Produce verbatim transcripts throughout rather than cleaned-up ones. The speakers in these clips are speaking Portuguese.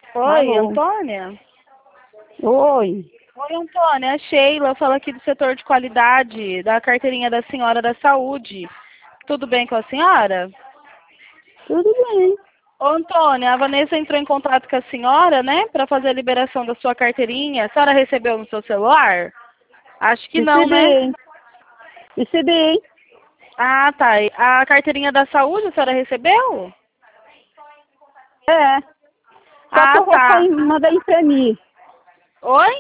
Oi, Alô? Antônia? Oi. Oi, Antônia, a Sheila, fala aqui do setor de qualidade, da carteirinha da senhora da saúde. Tudo bem com a senhora? Tudo bem. Ô, Antônia, a Vanessa entrou em contato com a senhora, né, para fazer a liberação da sua carteirinha. A senhora recebeu no seu celular? Acho que não, né? Recebi. Recebi. Ah, tá. A carteirinha da saúde a senhora recebeu? É. Só Ah, que eu vou tá. pôr- mandar imprimir. Oi?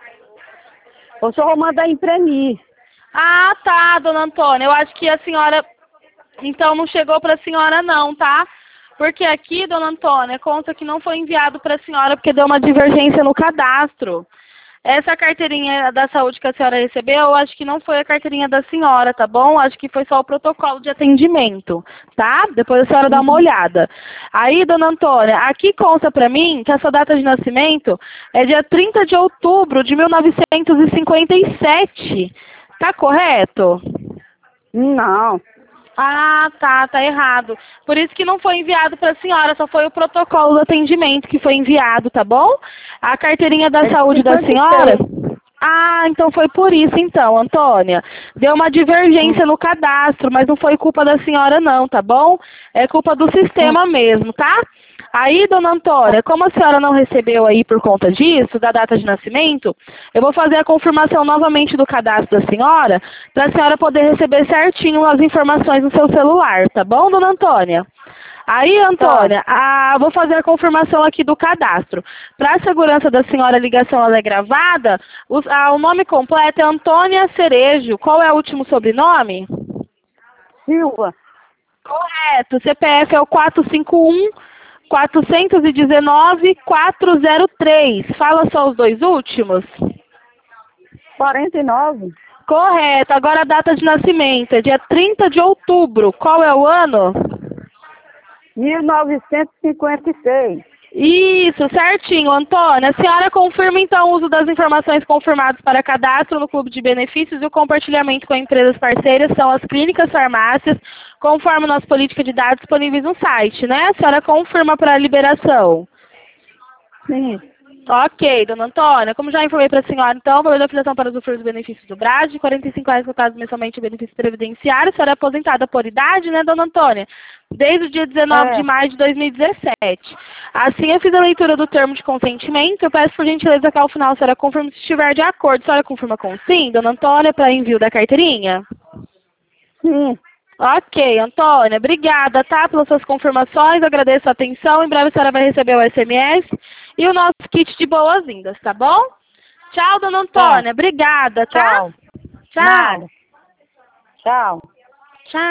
Eu só vou mandar imprimir. Ah, tá, dona Antônia. Eu acho que a senhora, então, não chegou para a senhora não, tá? Porque aqui, dona Antônia, conta que não foi enviado para a senhora porque deu uma divergência no cadastro. Essa carteirinha da saúde que a senhora recebeu, eu acho que não foi a carteirinha da senhora, tá bom? Acho que foi só o protocolo de atendimento, tá? Depois a senhora dá uma Uhum. olhada. Aí, dona Antônia, aqui consta pra mim que a sua data de nascimento é dia trinta de outubro de mil novecentos e cinquenta e sete. Tá correto? Não. Ah, tá, tá errado. Por isso que não foi enviado para a senhora, só foi o protocolo do atendimento que foi enviado, tá bom? A carteirinha da É de saúde da cinquenta e senhora? seis. Ah, então foi por isso então, Antônia. Deu uma Hum. divergência no cadastro, mas não foi culpa da senhora não, tá bom? É culpa do Hum. sistema mesmo, tá? Aí, dona Antônia, como a senhora não recebeu aí por conta disso, da data de nascimento, eu vou fazer a confirmação novamente do cadastro da senhora, para a senhora poder receber certinho as informações no seu celular, tá bom, dona Antônia? Aí, Tá. Antônia, a, vou fazer a confirmação aqui do cadastro. Para a segurança da senhora, a ligação ela é gravada, os- a- o nome completo é Antônia Cerejo. Qual é o último sobrenome? Silva. Correto. C P F é o quatro cinco um, quatro um nove, quatro zero três. Fala só os dois últimos. quarenta e nove. Correto. Agora a data de nascimento é dia trinta de outubro. Qual é o ano? mil novecentos e cinquenta e seis. Isso, certinho, Antônia. A senhora confirma então o uso das informações confirmadas para cadastro no Clube de Benefícios e o compartilhamento com empresas parceiras são as clínicas, farmácias, conforme nossa política de dados disponíveis no site, né? A senhora confirma para a liberação. Sim. Ok, dona Antônia, como já informei para a senhora, então, o valor da filiação para usufruir dos benefícios do BRAD, de quarenta e cinco reais cotados mensalmente em benefício previdenciário, a senhora é aposentada por idade, né, dona Antônia? Desde o dia dezenove de É. maio de dois mil e dezessete. Assim, eu fiz a leitura do termo de consentimento, eu peço por gentileza que ao final a senhora confirme se estiver de acordo. A senhora confirma com sim, dona Antônia, para envio da carteirinha? Sim. Ok, Antônia, obrigada, tá, pelas suas confirmações, agradeço a atenção, em breve a senhora vai receber o S M S e o nosso kit de boas-vindas, tá bom? Tchau, dona Tá. Antônia, obrigada, tá? Tchau. Tchau. Nada. Tchau. Tchau.